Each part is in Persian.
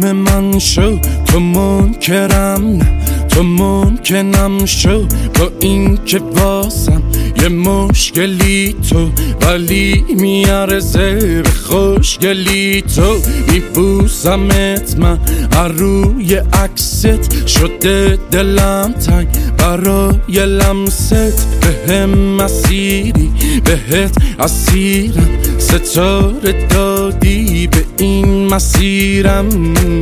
من شو، تو منکرم نه، تو ممکنم شو، با این که واسم یه مشکلی تو، ولی میارزه به خوشگلی تو. میبوسمت من روی عکست، شده دلم تنگ برای لمست. بهم مسیری بهت اسیرم، ستاره دادی به این مسیرم.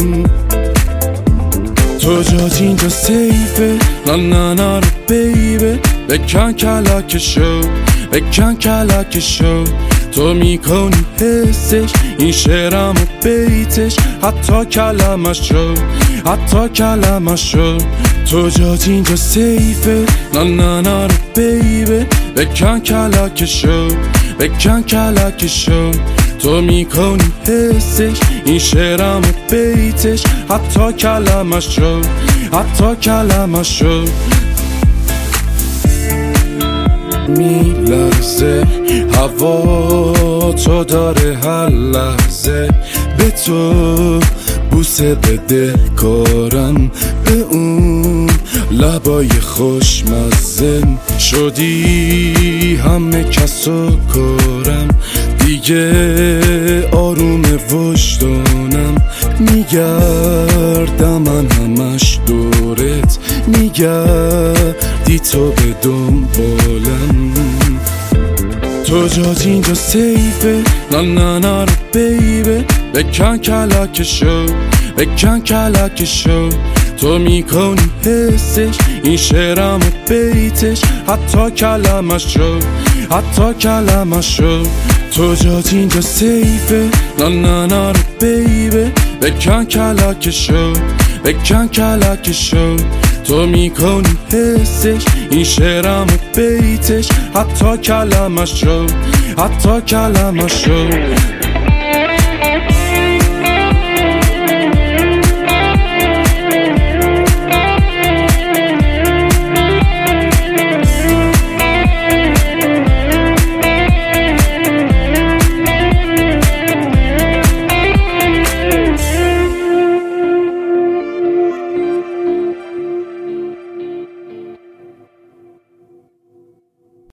تو جات اینجا سیفه، نه بیبه، بکن کلکشو، بکن کلکشو. تو میکنی حسش این شعرم و بیتش، حتی کلمشو، حتی کلمشو. تو جات اینجا سیفه، نه بیبه، بکن کلکشو، بکن کلکشو. تو میکنی حسش این شعرم و بیتش، حتی کلمشو، حتی کلمشو. میلرزه هوا تو داره هر لحظه، به تو بوسه بده کارم، به اون لبای خوشمزه. شدی همه کسو کارم، دیگه آروم وجدانم. میگردم من همش دورت، میگردی تو به دنبالم. تو جات اینجا سیفه، نه بیبه، بکن کلکشو، بکن کلکشو. تو میکنی حسش این شعرم و بیتش، حتی کلمشو، حتی کلمشو. تو جات اینجا سیفه، نه بیبه، بکن کلکشو، بکن کلکشو. تو میکنی حسش این شعرم و بیتش، حتی کلمشو، حتی کلمشو.